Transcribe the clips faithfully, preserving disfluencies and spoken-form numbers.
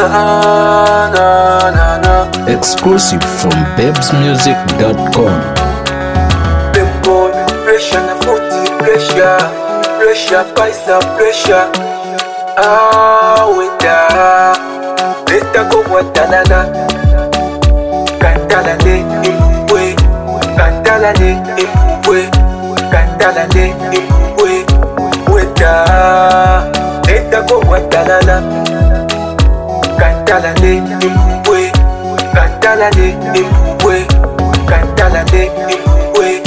Na, na, na, na. Exclusive from babes music dot com. Them boy, pressure na footy, pressure, pressure, paisa, pressure. Ah, wenda, leta go watanana. Kantala ne impwe, kantala ne impwe, kantala ne impwe. Wenda, leta go watanana. Kantala ne impwe, kantala ne impwe, kantala ne impwe.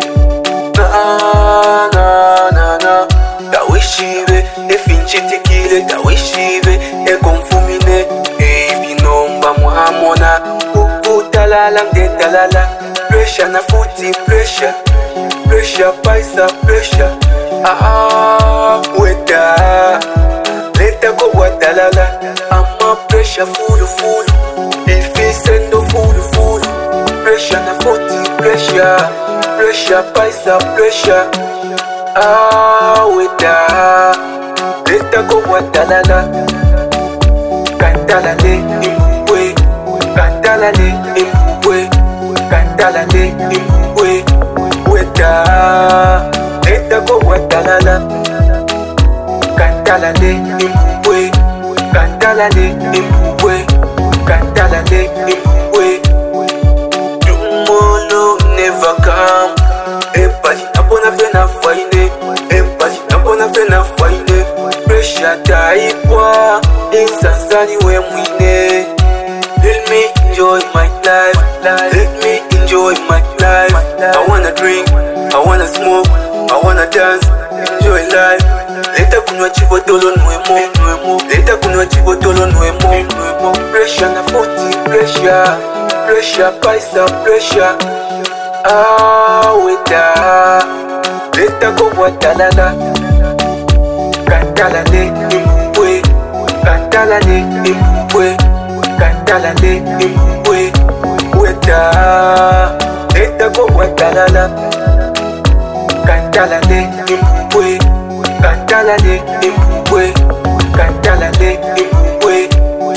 Na na na na, tawishive, efinchitikile, tawishive, ekonfumine, evinomba muhamona, ukutalala ngetalala, pressure na footy, pressure, pressure paisa, pressure. Ah, weta, leta go watalala, ama pressure full full, ifi sendo full full, pressure na footy, pressure. Pressure, paisa, pressure. Ah, weta, leta go watanana. Kantala ne impwe, kantala ne impwe, kantala ne impwe. Weta, leta go watanana. Kantala ne impwe, kantala ne impwe, kantala ne impwe. Tomorrow never come. Empathy napona fena faine, empathy napona fena faine. Pressure taipwa, insansani we mwine. Let me enjoy my life, let me enjoy my life. I wanna drink, I wanna smoke, I wanna dance, enjoy life. Leta kunwa chibotolo nwemo, nwemo. Leta kunwa chibotolo nwemo, nwemo. Pressure na footy, pressure, pressure paisa, pressure. Ah, weta, leta go watanana. Kantala ne impwe, kantala ne impwe, kantala ne impwe. Weta, leta go watanana. Kantala ne impwe, kantala ne impwe, kantala ne impwe.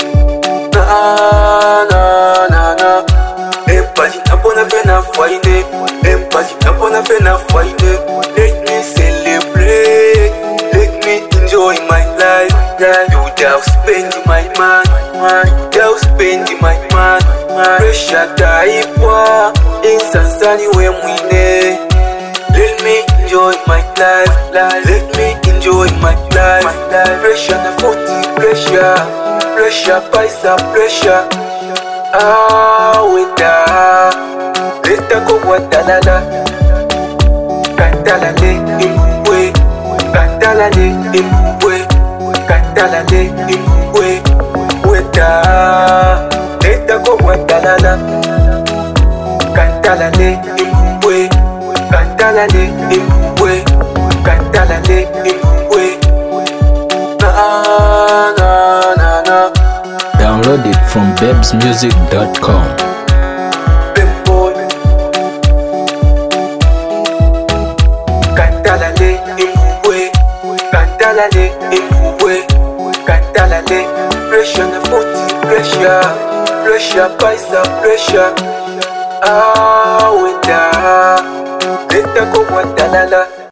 Na na na na. Empathy napona fena faine, empathy napona fena faine. Let me celebrate, let me enjoy my life. Without spending my money, without spending my money. Pressure taipwa, insansani we mwine. Let me enjoy my life, let me enjoy my life. Pressure na footy, pressure, pressure paisa, pressure. Ah, weta, leta go watanana. Kantala ne impwe, kantala ne impwe, kantala ne impwe. Weta, leta go watanana. Kantala ne impwe, kantala ne impwe, kantala ne impwe. Na na na na. Download it from babes music dot com. Kantala ne impwe, kantala ne impwe, kantala ne. Pressure na footy, pressure, pressure paisa, pressure. Ah, weta, leta go watanana.